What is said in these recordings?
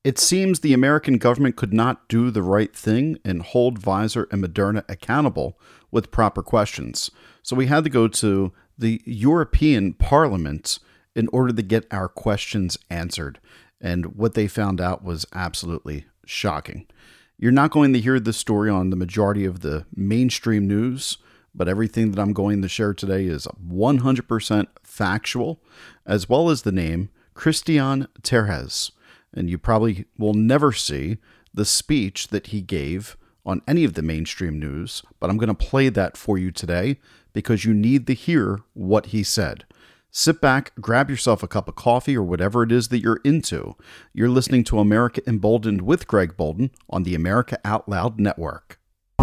It seems the American government could not do the right thing and hold Pfizer and Moderna accountable with proper questions. So we had to go to the European Parliament in order to get our questions answered. And what they found out was absolutely shocking. You're not going to hear this story on the majority of the mainstream news, but everything that I'm going to share today is 100% factual, as well as the name Christian Terhes. And you probably will never see the speech that he gave on any of the mainstream news, but I'm going to play that for you today because you need to hear what he said. Sit back, grab yourself a cup of coffee or whatever it is that you're into. You're listening to America Emboldened with Greg Boulden on the America Out Loud Network.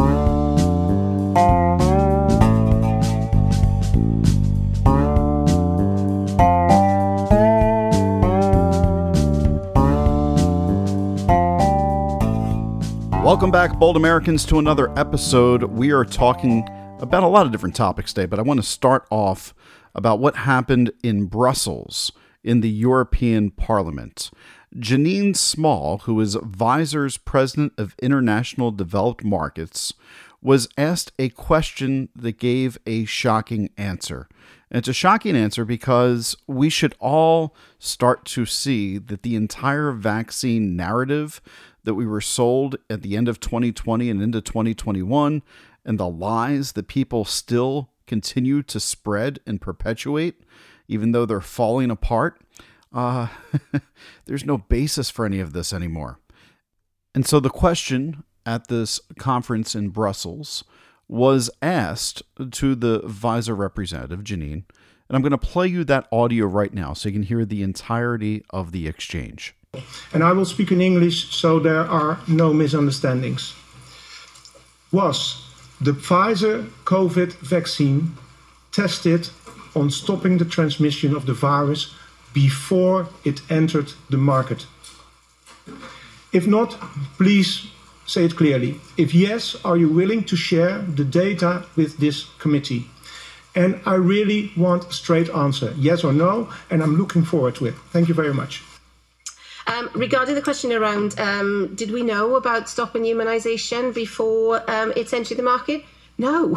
Welcome back, Bold Americans, to another episode. We are talking about a lot of different topics today, but I want to start off about what happened in Brussels in the European Parliament. Janine Small, who is Pfizer's president of international developed markets, was asked a question that gave a shocking answer. And it's a shocking answer because we should all start to see that the entire vaccine narrative that we were sold at the end of 2020 and into 2021, and the lies that people still continue to spread and perpetuate, even though they're falling apart, there's no basis for any of this anymore. And so the question at this conference in Brussels was asked to the Pfizer representative, Janine, and I'm going to play you that audio right now so you can hear the entirety of the exchange. And I will speak in English so there are no misunderstandings. Was the Pfizer COVID vaccine tested on stopping the transmission of the virus before it entered the market? If not, please say it clearly. If yes, are you willing to share the data with this committee? And I really want a straight answer, yes or no, and I'm looking forward to it. Thank you very much. Regarding the question around, did we know about stopping immunisation before it's entered the market? No.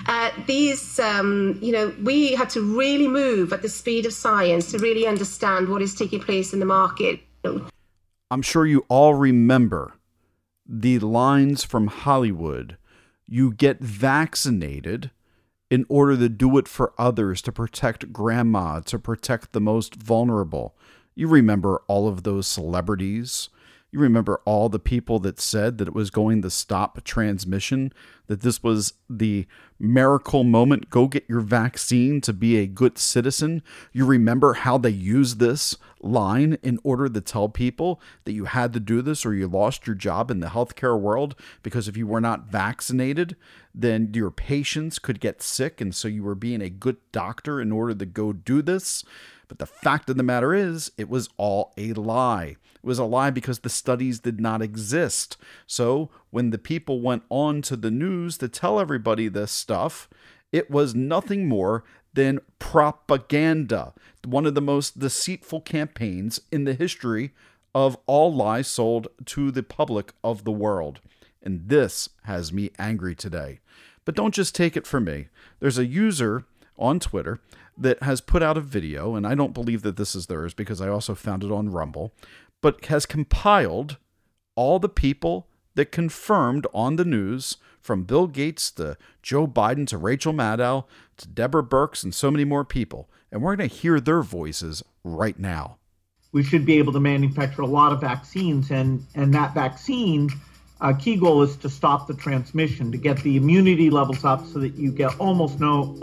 We had to really move at the speed of science to really understand what is taking place in the market. I'm sure you all remember the lines from Hollywood. You get vaccinated in order to do it for others, to protect grandma, to protect the most vulnerable. You remember all of those celebrities. You remember all the people that said that it was going to stop transmission, that this was the miracle moment. Go get your vaccine to be a good citizen. You remember how they used this line in order to tell people that you had to do this or you lost your job in the healthcare world because if you were not vaccinated, then your patients could get sick. And so you were being a good doctor in order to go do this. But the fact of the matter is, it was all a lie. It was a lie because the studies did not exist. So when the people went on to the news to tell everybody this stuff, it was nothing more than propaganda. One of the most deceitful campaigns in the history of all lies sold to the public of the world. And this has me angry today. But don't just take it from me. There's a user on Twitter that has put out a video, and I don't believe that this is theirs because I also found it on Rumble, but has compiled all the people that confirmed on the news, from Bill Gates to Joe Biden to Rachel Maddow to Deborah Birx and so many more people. And we're going to hear their voices right now. We should be able to manufacture a lot of vaccines, and that vaccine key goal is to stop the transmission, to get the immunity levels up so that you get almost no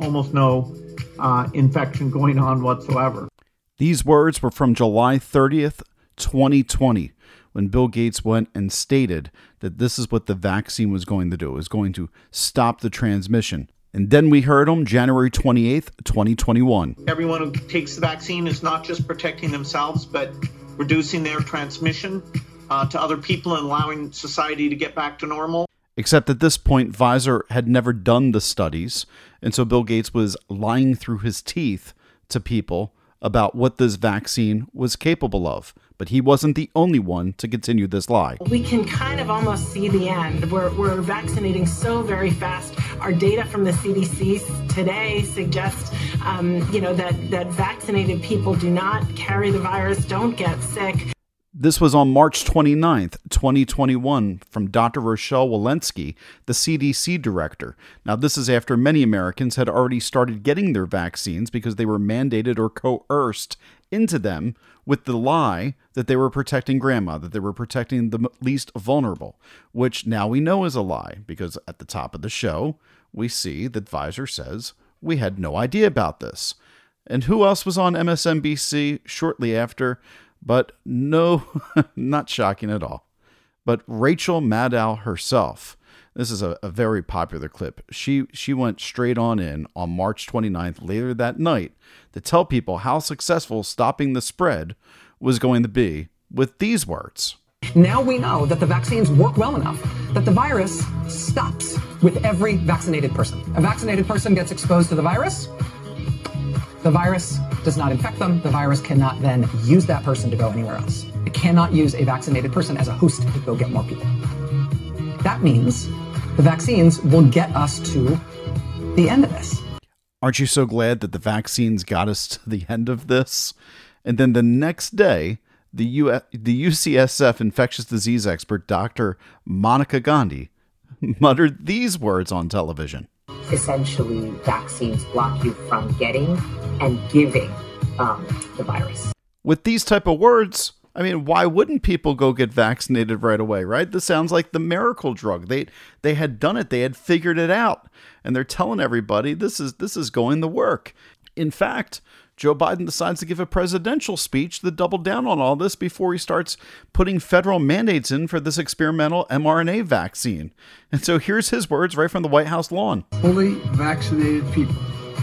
infection going on whatsoever. These words were from July 30th, 2020, when Bill Gates went and stated that this is what the vaccine was going to do. It was going to stop the transmission. And then we heard him January 28th, 2021. Everyone who takes the vaccine is not just protecting themselves, but reducing their transmission to other people and allowing society to get back to normal. Except at this point, Pfizer had never done the studies, and so Bill Gates was lying through his teeth to people about what this vaccine was capable of. But he wasn't the only one to continue this lie. We can kind of almost see the end. We're vaccinating so very fast. Our data from the CDC today suggests, that vaccinated people do not carry the virus, don't get sick. This was on March 29th, 2021, from Dr. Rochelle Walensky, the CDC director. Now, this is after many Americans had already started getting their vaccines because they were mandated or coerced into them with the lie that they were protecting grandma, that they were protecting the least vulnerable, which now we know is a lie because at the top of the show, we see that Pfizer says, we had no idea about this. And who else was on MSNBC shortly after? But no, not shocking at all. But Rachel Maddow herself. This is a very popular clip. She went straight on March 29th, later that night, to tell people how successful stopping the spread was going to be with these words. Now we know that the vaccines work well enough that the virus stops with every vaccinated person. A vaccinated person gets exposed to the virus does not infect them. The virus cannot then use that person to go anywhere else. It cannot use a vaccinated person as a host to go get more people. That means the vaccines will get us to the end of this. Aren't you so glad that the vaccines got us to the end of this? And then the next day, the UCSF infectious disease expert, Dr. Monica Gandhi, muttered these words on television. Essentially, vaccines block you from getting and giving the virus. With these type of words, I mean, why wouldn't people go get vaccinated right away, right? This sounds like the miracle drug. They had done it. They had figured it out. And they're telling everybody this is going to work. In fact, Joe Biden decides to give a presidential speech to double down on all this before he starts putting federal mandates in for this experimental mRNA vaccine. And so here's his words right from the White House lawn. Fully vaccinated people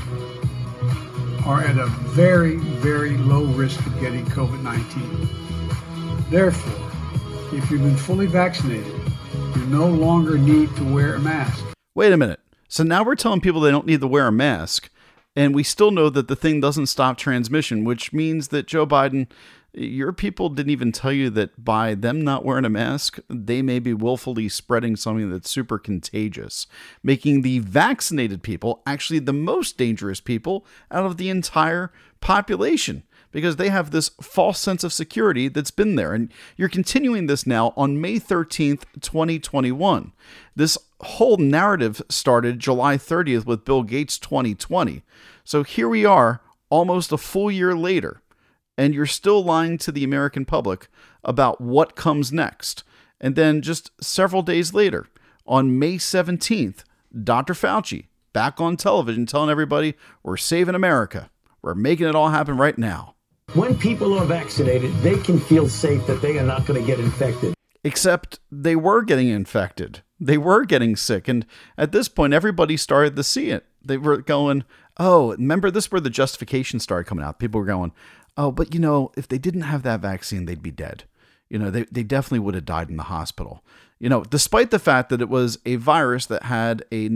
are at a very, very low risk of getting COVID-19. Therefore, if you've been fully vaccinated, you no longer need to wear a mask. Wait a minute. So now we're telling people they don't need to wear a mask, and we still know that the thing doesn't stop transmission, which means that Joe Biden, your people didn't even tell you that by them not wearing a mask, they may be willfully spreading something that's super contagious, making the vaccinated people actually the most dangerous people out of the entire population, because they have this false sense of security that's been there. And you're continuing this now on May 13th, 2021. This whole narrative started July 30th with Bill Gates 2020. So here we are, almost a full year later, and you're still lying to the American public about what comes next. And then just several days later, on May 17th, Dr. Fauci back on television telling everybody, we're saving America. We're making it all happen right now. When people are vaccinated, they can feel safe that they are not going to get infected. Except they were getting infected. They were getting sick. And at this point, everybody started to see it. They were going, oh, remember this is where the justification started coming out. People were going, oh, but if they didn't have that vaccine, they'd be dead. They definitely would have died in the hospital. Despite the fact that it was a virus that had a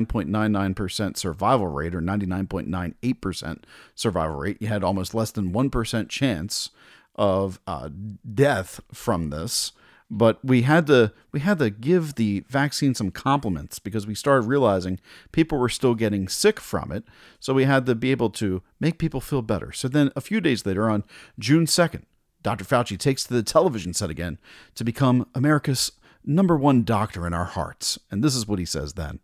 99.99% survival rate or 99.98% survival rate, you had almost less than 1% chance of death from this. But we had to give the vaccine some compliments because we started realizing people were still getting sick from it. So we had to be able to make people feel better. So then a few days later, on June 2nd, Dr. Fauci takes to the television set again to become America's #1 doctor in our hearts. And this is what he says then.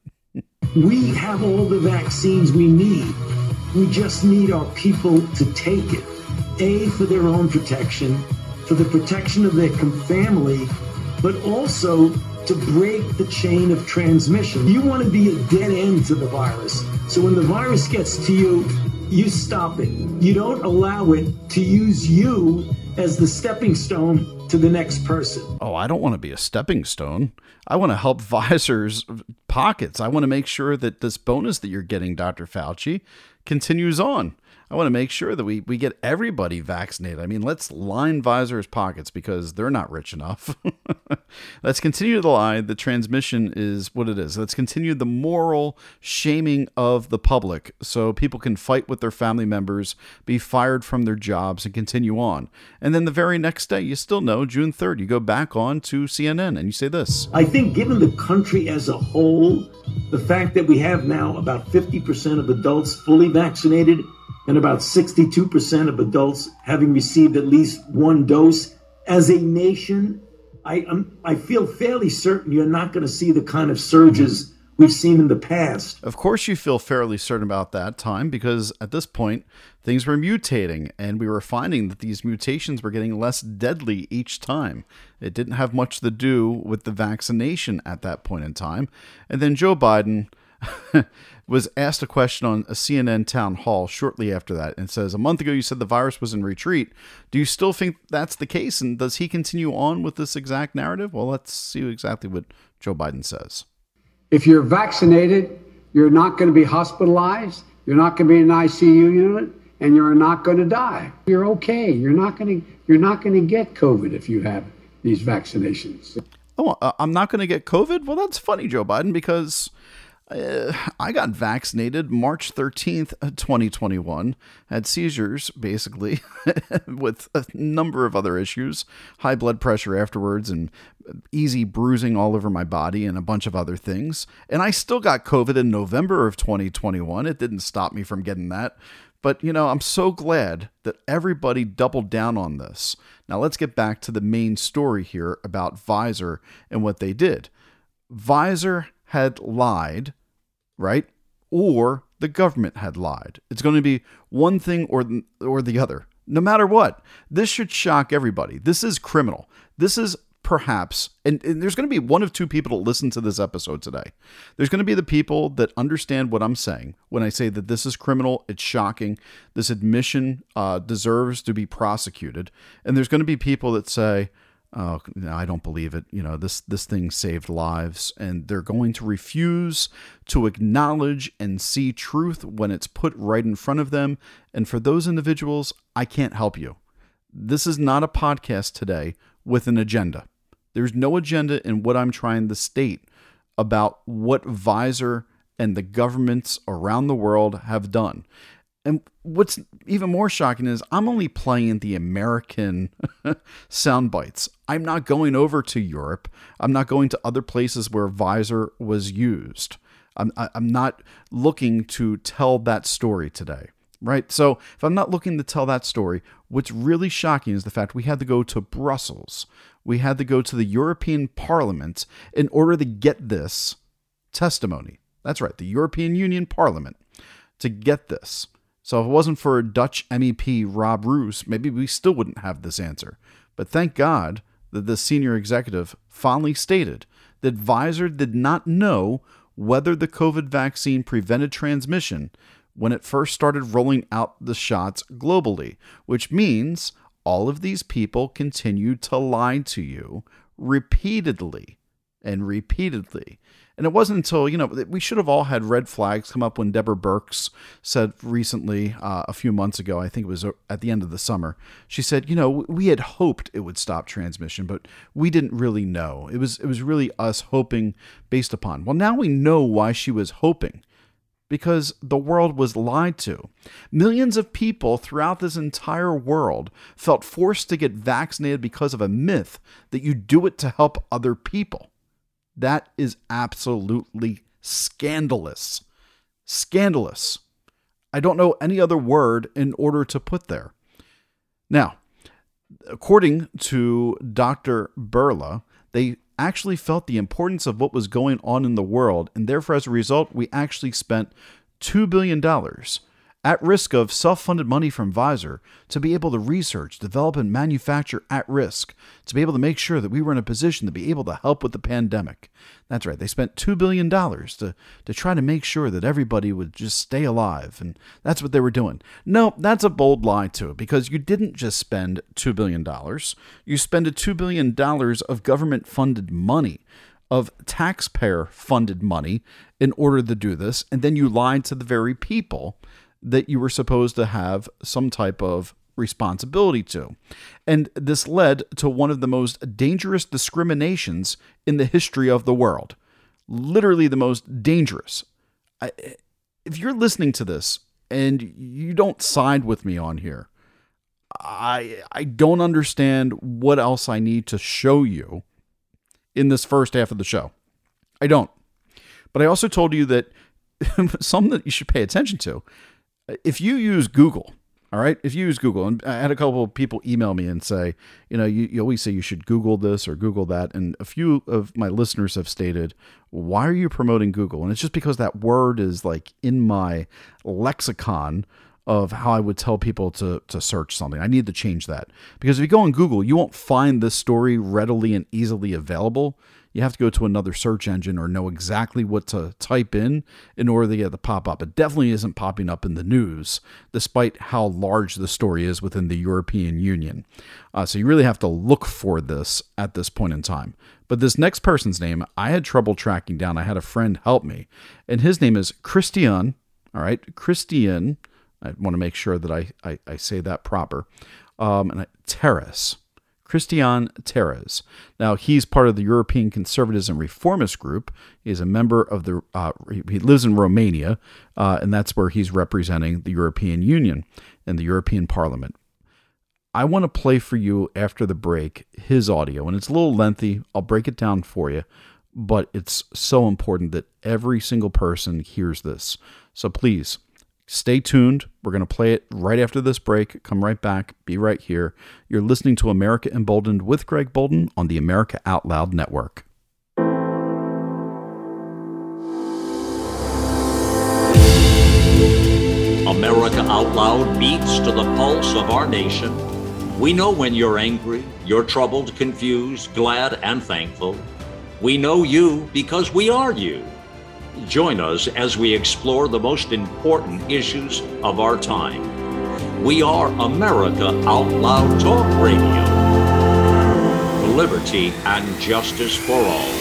We have all the vaccines we need. We just need our people to take it. A, for their own protection, for the protection of their family, but also to break the chain of transmission. You want to be a dead end to the virus. So when the virus gets to you, you stop it. You don't allow it to use you as the stepping stone to the next person. Oh, I don't want to be a stepping stone. I want to help Pfizer's pockets. I want to make sure that this bonus that you're getting, Dr. Fauci, continues on. I want to make sure that we get everybody vaccinated. I mean, let's line Pfizer's pockets because they're not rich enough. Let's continue to lie. The transmission is what it is. Let's continue the moral shaming of the public so people can fight with their family members, be fired from their jobs, and continue on. And then the very next day, you still know, June 3rd, you go back on to CNN and you say this. I think given the country as a whole, the fact that we have now about 50% of adults fully vaccinated and about 62% of adults having received at least one dose, as a nation, I feel fairly certain you're not going to see the kind of surges we've seen in the past. Of course you feel fairly certain about that, time, because at this point, things were mutating, and we were finding that these mutations were getting less deadly each time. It didn't have much to do with the vaccination at that point in time. And then Joe Biden was asked a question on a CNN town hall shortly after that and says, a month ago you said the virus was in retreat. Do you still think that's the case? And does he continue on with this exact narrative? Well, let's see exactly what Joe Biden says. If you're vaccinated, you're not going to be hospitalized, you're not going to be in an ICU unit, and you're not going to die. You're okay. You're not going to get COVID if you have these vaccinations. Oh, I'm not going to get COVID? Well, that's funny, Joe Biden, because I got vaccinated March 13th, 2021, had seizures, basically, with a number of other issues, high blood pressure afterwards, and easy bruising all over my body, and a bunch of other things. And I still got COVID in November of 2021. It didn't stop me from getting that. But, I'm so glad that everybody doubled down on this. Now, let's get back to the main story here about Pfizer and what they did. Pfizer had lied, right? Or the government had lied. It's going to be one thing or the other. No matter what, this should shock everybody. This is criminal. This is perhaps, and there's going to be one of two people to listen to this episode today. There's going to be the people that understand what I'm saying when I say that this is criminal, it's shocking, this admission deserves to be prosecuted. And there's going to be people that say, oh, no, I don't believe it. This thing saved lives, and they're going to refuse to acknowledge and see truth when it's put right in front of them. And for those individuals, I can't help you. This is not a podcast today with an agenda. There's no agenda in what I'm trying to state about what Pfizer and the governments around the world have done. And what's even more shocking is I'm only playing the American sound bites. I'm not going over to Europe. I'm not going to other places where Pfizer was used. I'm not looking to tell that story today, right? So if I'm not looking to tell that story, what's really shocking is the fact we had to go to Brussels. We had to go to the European Parliament in order to get this testimony. That's right, the European Union Parliament, to get this. So if it wasn't for Dutch MEP Rob Roos, maybe we still wouldn't have this answer. But thank God that the senior executive finally stated that Pfizer did not know whether the COVID vaccine prevented transmission when it first started rolling out the shots globally, which means all of these people continued to lie to you repeatedly and repeatedly. And it wasn't until, we should have all had red flags come up when Deborah Birx said recently, a few months ago, I think it was at the end of the summer, she said, we had hoped it would stop transmission, but we didn't really know. It was really us hoping based upon. Well, now we know why she was hoping. Because the world was lied to. Millions of people throughout this entire world felt forced to get vaccinated because of a myth that you do it to help other people. That is absolutely scandalous. Scandalous. I don't know any other word in order to put there. Now, according to Dr. Bourla, they actually felt the importance of what was going on in the world, and therefore, as a result, we actually spent $2 billion at risk of self-funded money from Pfizer to be able to research, develop, and manufacture at risk, to be able to make sure that we were in a position to be able to help with the pandemic. That's right, they spent $2 billion to try to make sure that everybody would just stay alive, and that's what they were doing. No, that's a bold lie too, because you didn't just spend $2 billion. You spent $2 billion of government-funded money, of taxpayer-funded money in order to do this, and then you lied to the very people that you were supposed to have some type of responsibility to. And this led to one of the most dangerous discriminations in the history of the world. Literally the most dangerous. If you're listening to this and you don't side with me on here, I don't understand what else I need to show you in this first half of the show. I don't. But I also told you that something that you should pay attention to. If you use Google, all right, if you use Google, and I had a couple of people email me and say, you always say you should Google this or Google that. And a few of my listeners have stated, why are you promoting Google? And it's just because that word is like in my lexicon of how I would tell people to search something. I need to change that. Because if you go on Google, you won't find this story readily and easily available. You have to go to another search engine or know exactly what to type in order to get it to pop up. It definitely isn't popping up in the news, despite how large the story is within the European Union. So you really have to look for this at this point in time. But this next person's name, I had trouble tracking down. I had a friend help me. And his name is Christian. All right, Christian. I want to make sure that I say that proper. Terres. Christian Terres. Now, he's part of the European Conservatives and Reformist group. He's a member of the, he lives in Romania, and that's where he's representing the European Union and the European Parliament. I want to play for you after the break his audio, and it's a little lengthy. I'll break it down for you, but it's so important that every single person hears this. So please, stay tuned. We're going to play it right after this break. Come right back. Be right here. You're listening to America Emboldened with Greg Boulden on the America Out Loud Network. America Out Loud beats to the pulse of our nation. We know when you're angry, you're troubled, confused, glad, and thankful. We know you because we are you. Join us as we explore the most important issues of our time. We are America Out Loud Talk Radio. Liberty and justice for all.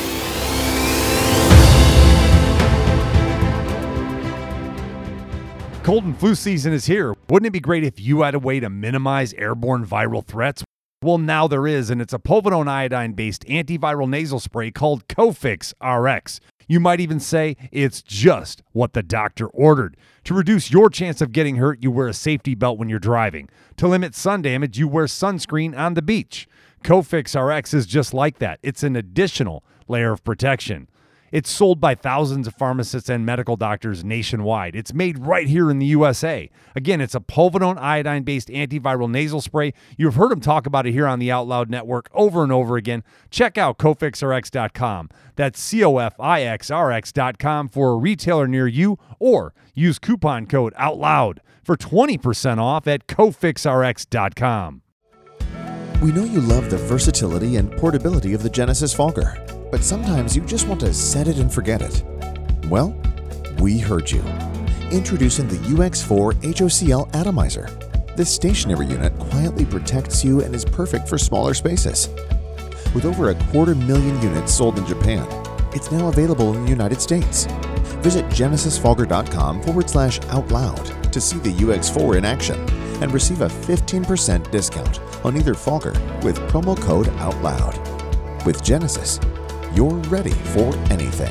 Cold and flu season is here. Wouldn't it be great if you had a way to minimize airborne viral threats? Well, now there is, and it's a povidone iodine-based antiviral nasal spray called Cofix RX. You might even say it's just what the doctor ordered. To reduce your chance of getting hurt, you wear a safety belt when you're driving. To limit sun damage, you wear sunscreen on the beach. Cofix RX is just like that. It's an additional layer of protection. It's sold by thousands of pharmacists and medical doctors nationwide. It's made right here in the USA. Again, it's a povidone iodine-based antiviral nasal spray. You've heard them talk about it here on the Out Loud Network over and over again. Check out CofixRx.com. That's COFIXRX.com for a retailer near you, or use coupon code OUTLOUD for 20% off at CofixRx.com. We know you love the versatility and portability of the Genesis Fogger, but sometimes you just want to set it and forget it. Well, we heard you. Introducing the UX4 HOCL Atomizer. This stationary unit quietly protects you and is perfect for smaller spaces. With over 250,000 units sold in Japan, it's now available in the United States. Visit genesisfogger.com/outloud to see the UX4 in action and receive a 15% discount on either Fogger with promo code OUTLOUD. With Genesis, you're ready for anything.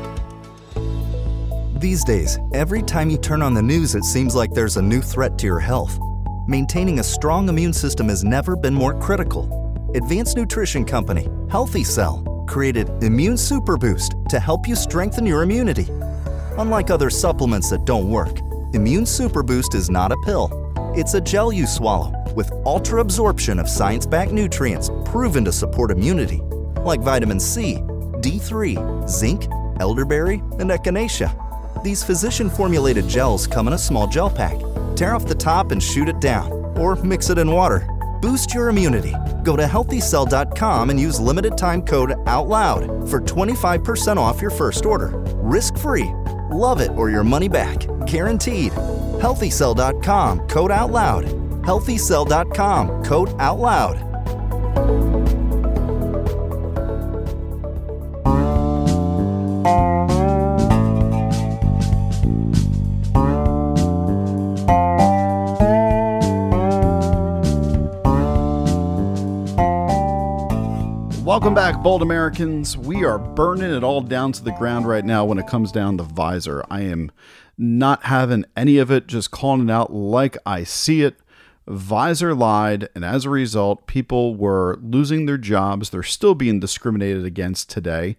These days, every time you turn on the news, it seems like there's a new threat to your health. Maintaining a strong immune system has never been more critical. Advanced nutrition company, Healthy Cell, created Immune Super Boost to help you strengthen your immunity. Unlike other supplements that don't work, Immune Super Boost is not a pill. It's a gel you swallow with ultra absorption of science-backed nutrients proven to support immunity, like vitamin C, D3, zinc, elderberry, and echinacea. These physician-formulated gels come in a small gel pack. Tear off the top and shoot it down, or mix it in water. Boost your immunity. Go to healthycell.com and use limited time code OUTLOUD for 25% off your first order. Risk-free. Love it or your money back. Guaranteed. Healthycell.com, code OUTLOUD. Healthycell.com, code OUTLOUD. Welcome back, bold Americans. We are burning it all down to the ground right now when it comes down to Pfizer. I am not having any of it, just calling it out like I see it. Pfizer lied, and as a result, people were losing their jobs. They're still being discriminated against today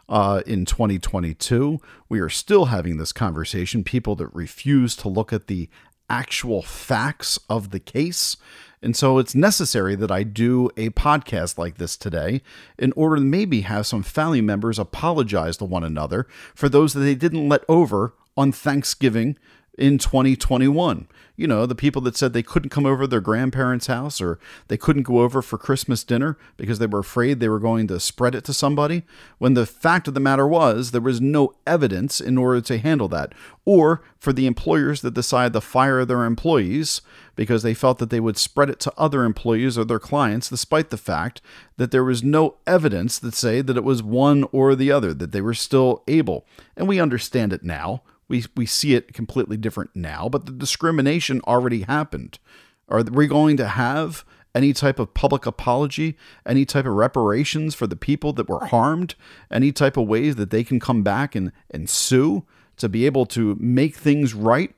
in 2022. We are still having this conversation. People that refuse to look at the actual facts of the case. And so it's necessary that I do a podcast like this today in order to maybe have some family members apologize to one another for those that they didn't let over on Thanksgiving in 2021. You know, the people that said they couldn't come over to their grandparents' house or they couldn't go over for Christmas dinner because they were afraid they were going to spread it to somebody, when the fact of the matter was there was no evidence in order to handle that. Or for the employers that decided to fire their employees because they felt that they would spread it to other employees or their clients, despite the fact that there was no evidence that say that it was one or the other, that they were still able. And we understand it now. We see it completely different now, but the discrimination already happened. Are we going to have any type of public apology, any type of reparations for the people that were harmed, any type of ways that they can come back and sue to be able to make things right?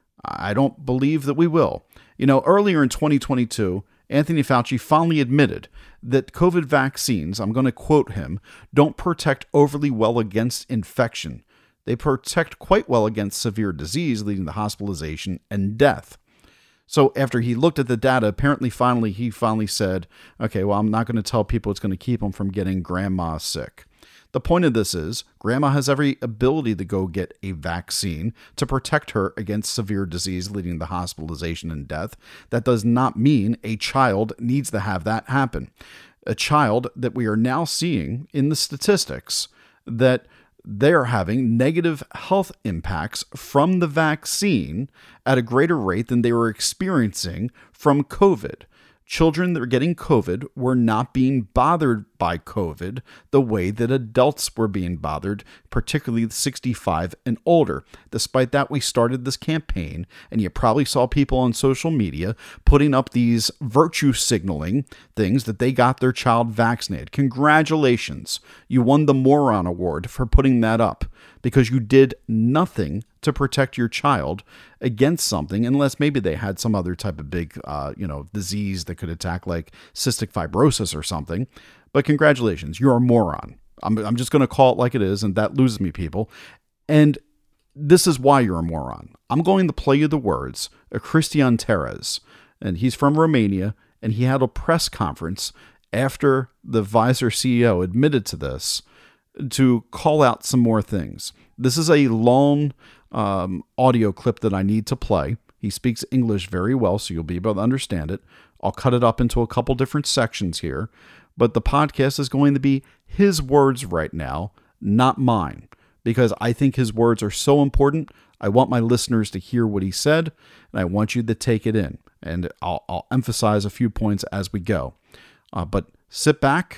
I don't believe that we will. You know, earlier in 2022, Anthony Fauci finally admitted that COVID vaccines, I'm going to quote him, don't protect overly well against infection. They protect quite well against severe disease, leading to hospitalization and death. So after he looked at the data, apparently he finally said, okay, well, I'm not going to tell people it's going to keep them from getting grandma sick. The point of this is grandma has every ability to go get a vaccine to protect her against severe disease leading to hospitalization and death. That does not mean a child needs to have that happen. A child that we are now seeing in the statistics that they're having negative health impacts from the vaccine at a greater rate than they were experiencing from COVID. Children that are getting COVID were not being bothered by COVID the way that adults were being bothered, particularly 65 and older. Despite that, we started this campaign, and you probably saw people on social media putting up these virtue signaling things that they got their child vaccinated. Congratulations. You won the Moron Award for putting that up because you did nothing to protect your child against something, unless maybe they had some other type of big, disease that could attack, like cystic fibrosis or something. But congratulations, you're a moron. I'm just going to call it like it is, and that loses me, people. And this is why you're a moron. I'm going to play you the words of Cristian Terres, and he's from Romania, and he had a press conference after the Pfizer CEO admitted to this to call out some more things. This is a long audio clip that I need to play. He speaks English very well, so you'll be able to understand it. I'll cut it up into a couple different sections here, but the podcast is going to be his words right now, not mine, because I think his words are so important. I want my listeners to hear what he said, and I want you to take it in, and I'll emphasize a few points as we go. But sit back,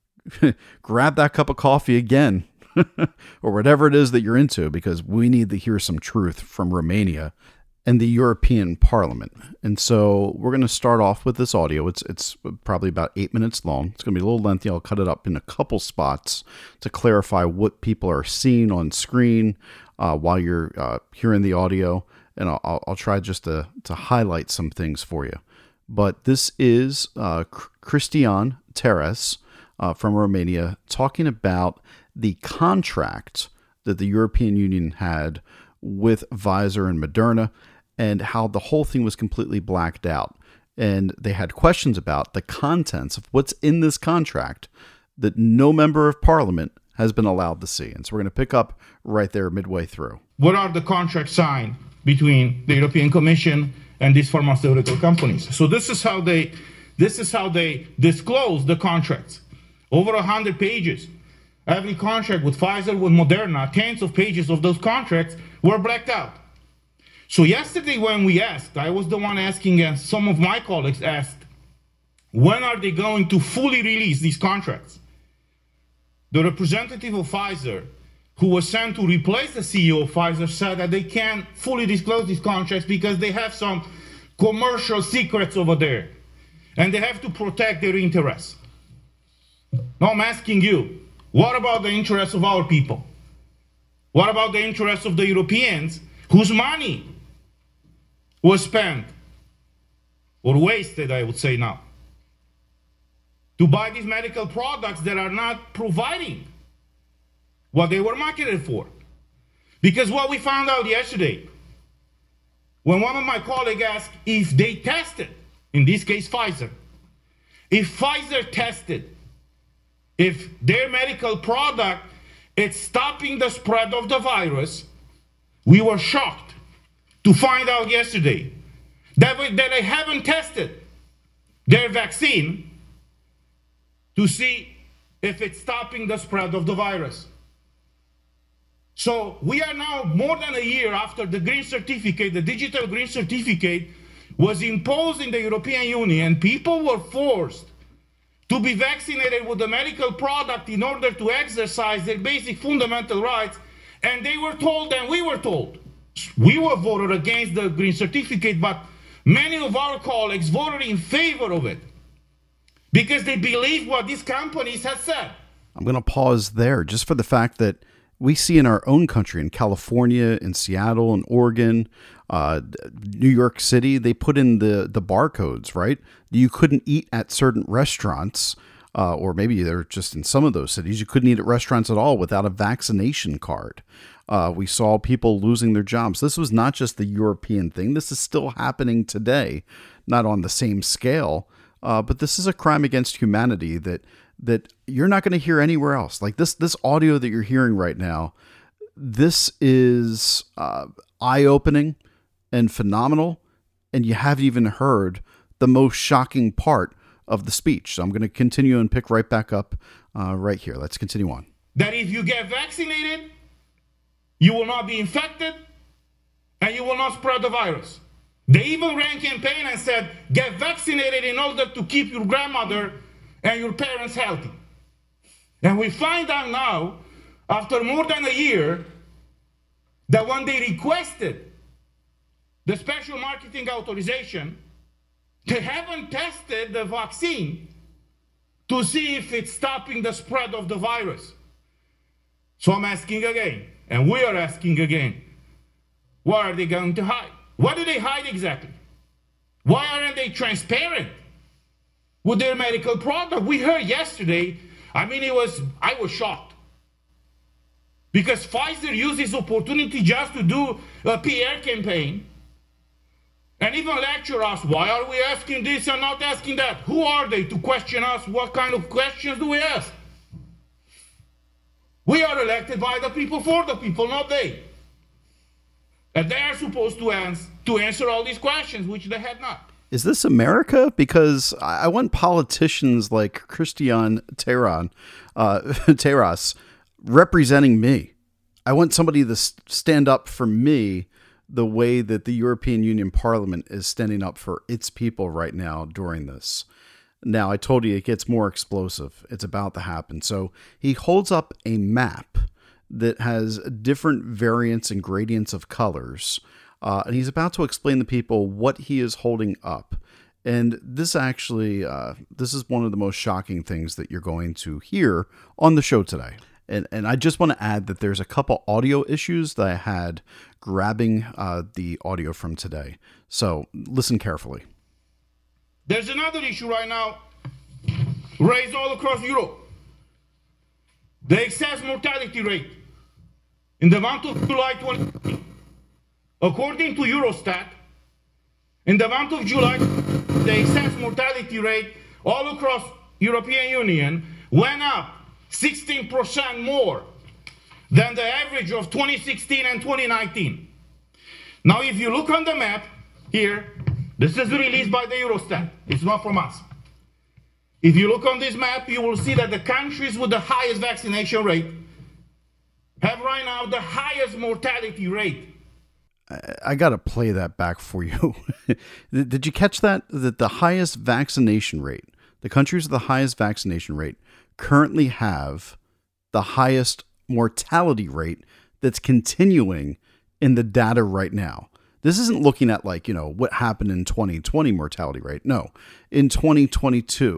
grab that cup of coffee again, or whatever it is that you're into, because we need to hear some truth from Romania and the European Parliament. And so we're going to start off with this audio. It's probably about 8 minutes long. It's going to be a little lengthy. I'll cut it up in a couple spots to clarify what people are seeing on screen while you're hearing the audio. And I'll try just to highlight some things for you. But this is Cristian Terres from Romania talking about the contract that the European Union had with Pfizer and Moderna, and how the whole thing was completely blacked out. And they had questions about the contents of what's in this contract that no member of parliament has been allowed to see. And so we're going to pick up right there midway through. What are the contracts signed between the European Commission and these pharmaceutical companies? So this is how they disclose the contracts. Over 100 pages. Every contract with Pfizer, with Moderna, tens of pages of those contracts were blacked out. So yesterday when we asked, I was the one asking, and some of my colleagues asked, when are they going to fully release these contracts? The representative of Pfizer, who was sent to replace the CEO of Pfizer, said that they can't fully disclose these contracts because they have some commercial secrets over there, and they have to protect their interests. Now I'm asking you, what about the interests of our people? What about the interests of the Europeans whose money was spent, or wasted, I would say now, to buy these medical products that are not providing what they were marketed for? Because what we found out yesterday, when one of my colleagues asked if they tested, in this case Pfizer, if Pfizer tested, if their medical product is stopping the spread of the virus, we were shocked to find out yesterday that they haven't tested their vaccine to see if it's stopping the spread of the virus. So we are now more than a year after the green certificate, the digital green certificate was imposed in the European Union. People were forced to be vaccinated with the medical product in order to exercise their basic fundamental rights. And they were told, and we were told, we were voted against the green certificate, but many of our colleagues voted in favor of it because they believe what these companies have said. I'm going to pause there just for the fact that we see in our own country, in California, in Seattle, in Oregon, New York City, they put in the barcodes, right? You couldn't eat at certain restaurants, or maybe they're just in some of those cities, you couldn't eat at restaurants at all without a vaccination card. We saw people losing their jobs. This was not just the European thing. This is still happening today, not on the same scale, but this is a crime against humanity that you're not going to hear anywhere else. Like this audio that you're hearing right now, this is eye-opening and phenomenal, and you haven't even heard the most shocking part of the speech. So I'm going to continue and pick right back up right here. Let's continue on. That if you get vaccinated, you will not be infected, and you will not spread the virus. They even ran a campaign and said, get vaccinated in order to keep your grandmother and your parents healthy. And we find out now, after more than a year, that when they requested the special marketing authorization, they haven't tested the vaccine to see if it's stopping the spread of the virus. So I'm asking again, and we are asking again, what are they going to hide? What do they hide exactly? Why aren't they transparent with their medical product? We heard yesterday, I was shocked. Because Pfizer used this opportunity just to do a PR campaign and even lecture us. Why are we asking this and not asking that? Who are they to question us? What kind of questions do we ask? We are elected by the people for the people, not they. And they are supposed to answer all these questions, which they had not. Is this America? Because I want politicians like Christian Terras representing me. I want somebody to stand up for me the way that the European Union Parliament is standing up for its people right now during this. Now, I told you it gets more explosive. It's about to happen. So he holds up a map that has different variants and gradients of colors. And he's about to explain to people what he is holding up. And this actually, this is one of the most shocking things that you're going to hear on the show today. And I just want to add that there's a couple audio issues that I had grabbing the audio from today. So listen carefully. There's another issue right now raised all across Europe. The excess mortality rate in the month of July 2020. According to Eurostat, in the month of July, the excess mortality rate all across European Union went up 16% more than the average of 2016 and 2019. Now, if you look on the map here, this is released by the Eurostat. It's not from us. If you look on this map, you will see that the countries with the highest vaccination rate have right now the highest mortality rate. I got to play that back for you. Did you catch that? That the highest vaccination rate, the countries with the highest vaccination rate currently have the highest mortality rate that's continuing in the data right now. This isn't looking at what happened in 2020 mortality rate. No, in 2022,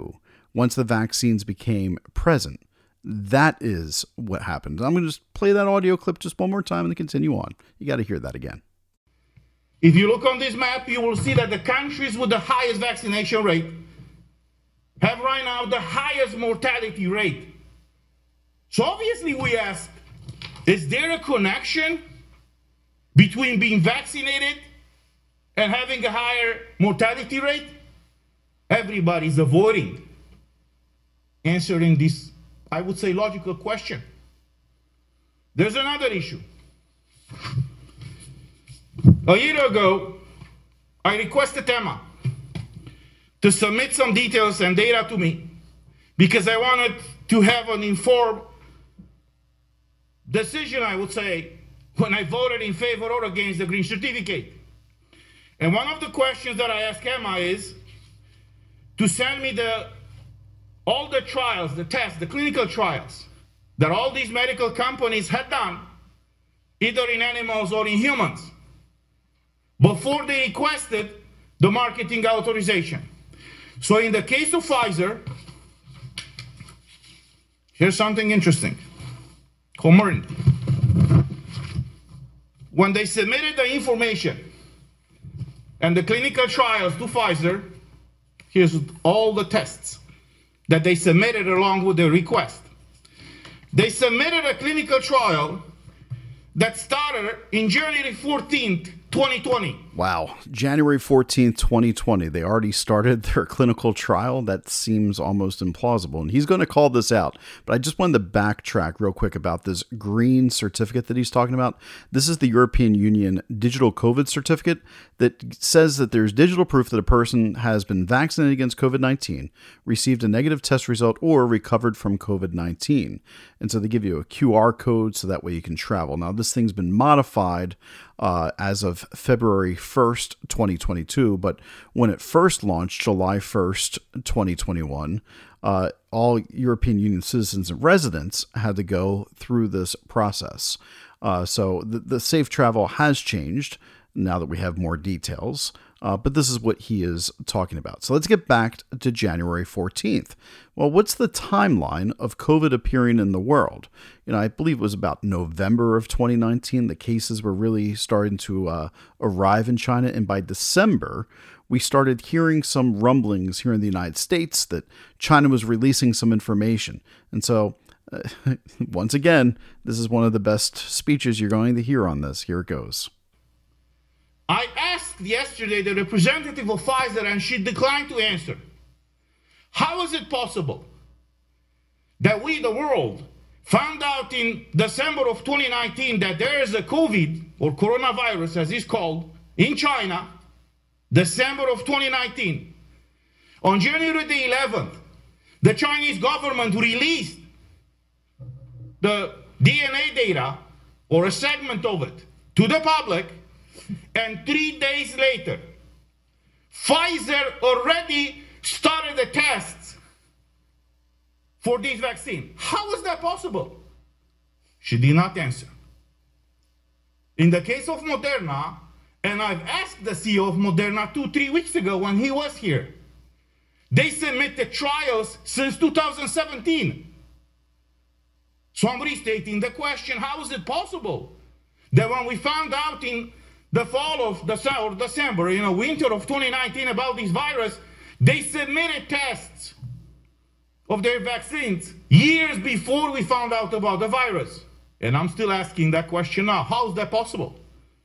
once the vaccines became present. That is what happened. I'm going to just play that audio clip just one more time and then continue on. You got to hear that again. If you look on this map, you will see that the countries with the highest vaccination rate have right now the highest mortality rate. So obviously we ask, is there a connection between being vaccinated and having a higher mortality rate? Everybody's avoiding answering this, I would say, logical question. There's another issue. A year ago, I requested EMA to submit some details and data to me because I wanted to have an informed decision, I would say, when I voted in favor or against the green certificate. And one of the questions that I asked EMA is to send me all the trials, the tests, the clinical trials that all these medical companies had done, either in animals or in humans, before they requested the marketing authorization. So in the case of Pfizer, here's something interesting. Comirnaty. When they submitted the information and the clinical trials to Pfizer, here's all the tests that they submitted along with the request. They submitted a clinical trial that started in January 14th, 2020. Wow. January 14th, 2020. They already started their clinical trial. That seems almost implausible. And he's going to call this out. But I just wanted to backtrack real quick about this green certificate that he's talking about. This is the European Union digital COVID certificate that says that there's digital proof that a person has been vaccinated against COVID-19, received a negative test result, or recovered from COVID-19. And so they give you a QR code so that way you can travel. Now, this thing's been modified as of February 1st, 2022. But when it first launched, July 1st, 2021, all European Union citizens and residents had to go through this process. So the safe travel has changed now that we have more details. But this is what he is talking about. So let's get back to January 14th. Well, what's the timeline of COVID appearing in the world? I believe it was about November of 2019. The cases were really starting to arrive in China. And by December, we started hearing some rumblings here in the United States that China was releasing some information. And so, once again, this is one of the best speeches you're going to hear on this. Here it goes. I asked yesterday the representative of Pfizer and she declined to answer. How is it possible that we, the world, found out in December of 2019 that there is a COVID, or coronavirus as it's called, in China, December of 2019. On January the 11th, the Chinese government released the DNA data, or a segment of it, to the public. And 3 days later, Pfizer already started the tests for this vaccine. How is that possible? She did not answer. In the case of Moderna, and I've asked the CEO of Moderna 2-3 weeks ago when he was here, they submitted trials since 2017. So I'm restating the question, how is it possible that when we found out in the fall of December, winter of 2019 about this virus, they submitted tests of their vaccines years before we found out about the virus. And I'm still asking that question now. How is that possible?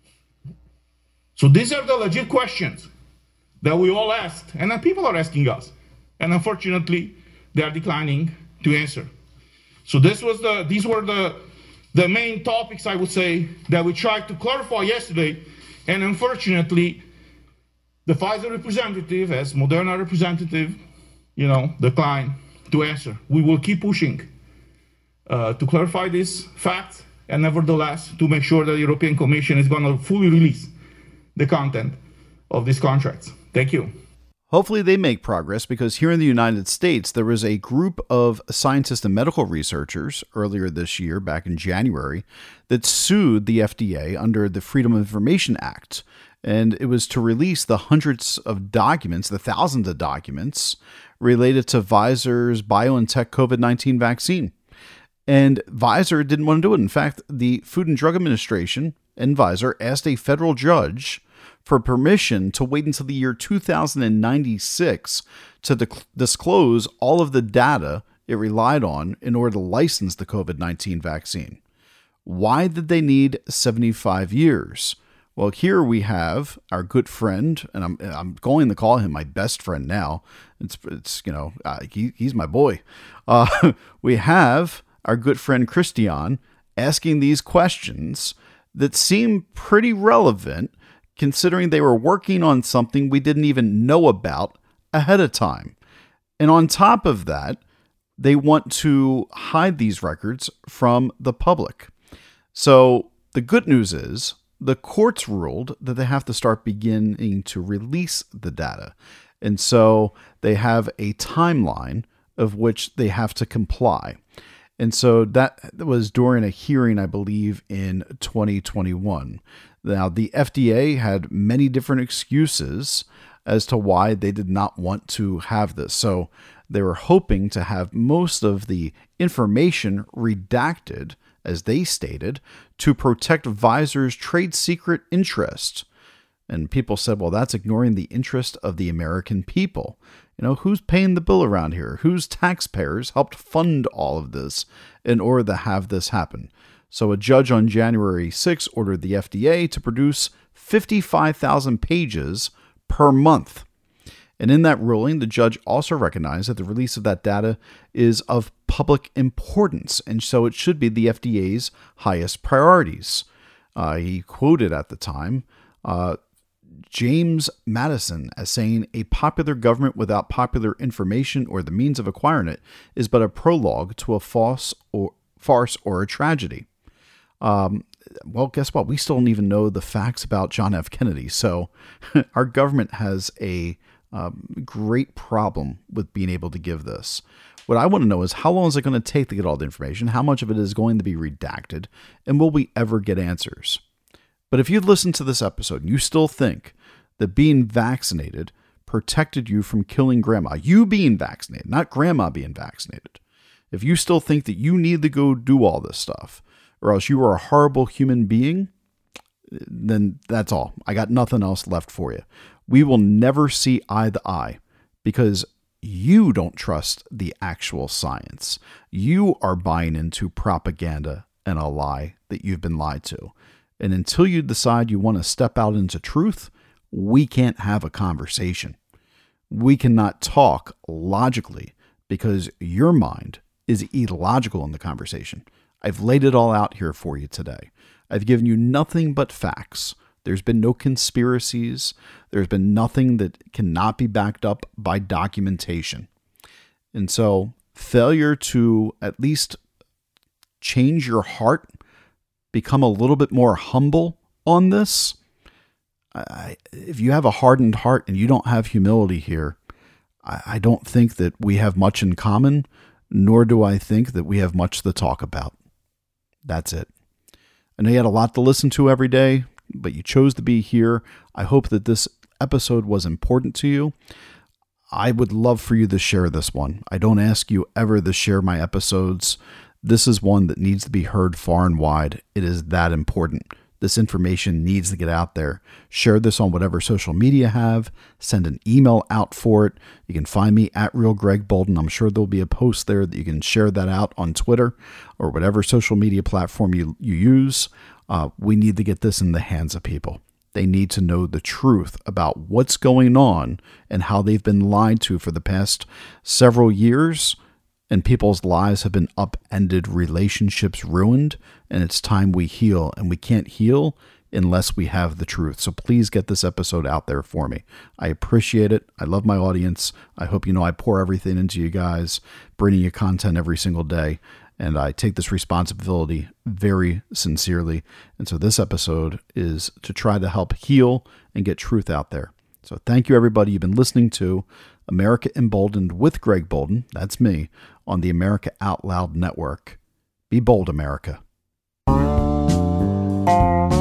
So these are the legit questions that we all asked, and then people are asking us. And unfortunately, they are declining to answer. So these were the main topics, I would say, that we tried to clarify yesterday. And unfortunately, the Pfizer representative, as Moderna representative, declined to answer. We will keep pushing to clarify this fact, and nevertheless, to make sure that the European Commission is going to fully release the content of these contracts. Thank you. Hopefully they make progress, because here in the United States, there was a group of scientists and medical researchers earlier this year, back in January, that sued the FDA under the Freedom of Information Act. And it was to release the hundreds of documents, the thousands of documents related to Pfizer's BioNTech COVID-19 vaccine. And Pfizer didn't want to do it. In fact, the Food and Drug Administration and Pfizer asked a federal judge for permission to wait until the year 2096 to disclose all of the data it relied on in order to license the COVID-19 vaccine. Why did they need 75 years? Well, here we have our good friend, and I'm going to call him my best friend now. He's my boy. We have our good friend Christian asking these questions that seem pretty relevant, considering they were working on something we didn't even know about ahead of time. And on top of that, they want to hide these records from the public. So the good news is the courts ruled that they have to start beginning to release the data. And so they have a timeline of which they have to comply. And so that was during a hearing, I believe, in 2021. Now, the FDA had many different excuses as to why they did not want to have this. So they were hoping to have most of the information redacted, as they stated, to protect Pfizer's trade secret interest. And people said, well, that's ignoring the interest of the American people. You know, who's paying the bill around here? Whose taxpayers helped fund all of this in order to have this happen? So a judge on January 6 ordered the FDA to produce 55,000 pages per month. And in that ruling, the judge also recognized that the release of that data is of public importance, and so it should be the FDA's highest priorities. He quoted at the time James Madison as saying, "A popular government without popular information or the means of acquiring it is but a prologue to a farce or a tragedy." Well, guess what? We still don't even know the facts about John F. Kennedy. So our government has a great problem with being able to give this. What I want to know is, how long is it going to take to get all the information? How much of it is going to be redacted? And will we ever get answers? But if you've listened to this episode and you still think that being vaccinated protected you from killing grandma, you being vaccinated, not grandma being vaccinated, if you still think that you need to go do all this stuff, or else you are a horrible human being, then that's all. I got nothing else left for you. We will never see eye to eye because you don't trust the actual science. You are buying into propaganda and a lie that you've been lied to. And until you decide you want to step out into truth, we can't have a conversation. We cannot talk logically because your mind is illogical in the conversation. I've laid it all out here for you today. I've given you nothing but facts. There's been no conspiracies. There's been nothing that cannot be backed up by documentation. And so failure to at least change your heart, become a little bit more humble on this. If you have a hardened heart and you don't have humility here, I don't think that we have much in common, nor do I think that we have much to talk about. That's it. I know you had a lot to listen to every day, but you chose to be here. I hope that this episode was important to you. I would love for you to share this one. I don't ask you ever to share my episodes. This is one that needs to be heard far and wide. It is that important. This information needs to get out there. Share this on whatever social media you have. Send an email out for it. You can find me at Real Greg Bolden. I'm sure there'll be a post there that you can share that out on Twitter or whatever social media platform you use. We need to get this in the hands of people. They need to know the truth about what's going on and how they've been lied to for the past several years. And people's lives have been upended, relationships ruined, and it's time we heal. And we can't heal unless we have the truth. So please get this episode out there for me. I appreciate it. I love my audience. I hope you know I pour everything into you guys, bringing you content every single day. And I take this responsibility very sincerely. And so this episode is to try to help heal and get truth out there. So thank you, everybody. You've been listening to America Emboldened with Greg Bolden. That's me on the America Out Loud Network. Be bold, America.